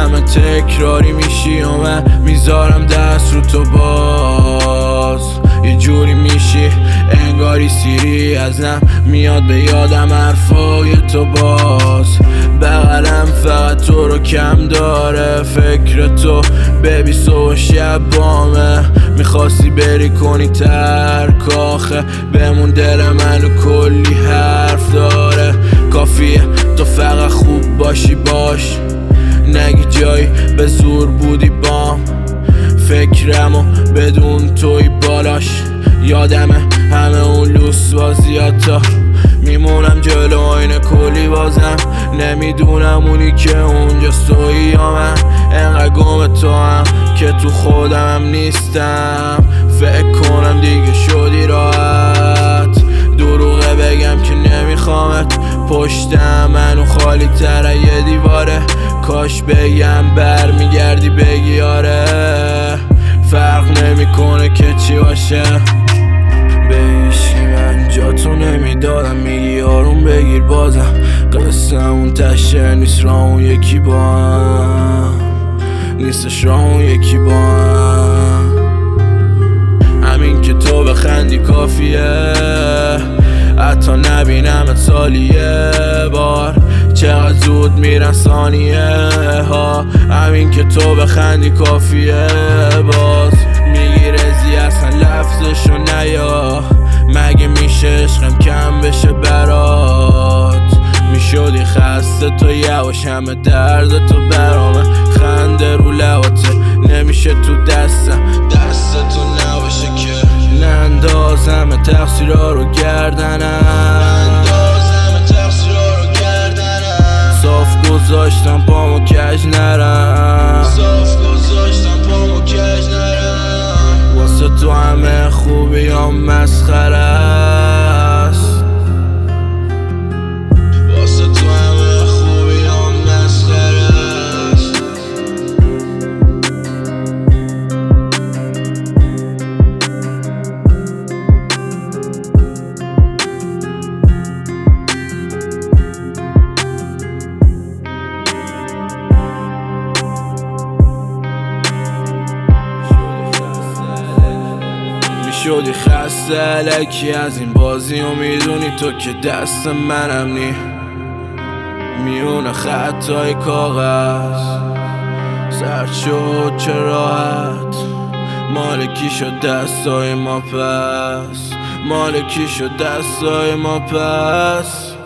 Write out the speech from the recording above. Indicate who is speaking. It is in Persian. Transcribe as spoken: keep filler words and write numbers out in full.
Speaker 1: همه تکراری میشی و من میذارم دست رو تو باز یه جوری میشی انگاری سیری ازم میاد به یادم حرفای تو باز بغلم فقط تو رو کم داره فکر تو ببی صبح شب بامه میخواستی بری کنی ترک آخه بمون دل منو کلی حرف داره کافیه تو فقط خوب باشی باش نگی جایی به زور بودی بام فکرمو بدون توی بالاش یادمه همه اون لوس بازیاتا میمونم جلو آینه کلی بازم نمیدونم اونی که اونجاست توی یا من انقدر گم تو هم که تو خودم نیستم فکر کنم دیگه شدی راحت دروغه بگم که نمیخوامت پشتم منو خالی تره یه دیواره کاش بگم بر میگردی بگی آره فرق نمیکنه که چی باشه بهشی من جا تو نمیدادم میگی آروم بگیر بازم قصه اون تشه نیست را اون یکی با هم نیستش را اون یکی با هم همین که تو بخندی کافیه حتی نبینم سالی یه بار چقدر زود میرن ثانیه ها همین که تو بخندی کافیه باز میگی رزی اصلا لفظشو نیا مگه میشه عشقم کم بشه برات میشدی خسته تو یواش همه درد تو برامه خنده رو لباته نمیشه تو دستم دست تو نباشه که نندازم تقصیرها رو گردنم صاف گذاشتم پامو کج نرم صاف گذاشتم پامو کج نرم واسه تو همه خوبی هم مسخره است واسه تو همه خوبی هم مسخره است شدی خسته علکی از این بازی و میدونی تو که دست منم نی میونه خطای کاغذ سرد شد چه راحت مالکی شد دستای ما پس مالکی شد دستای ما پس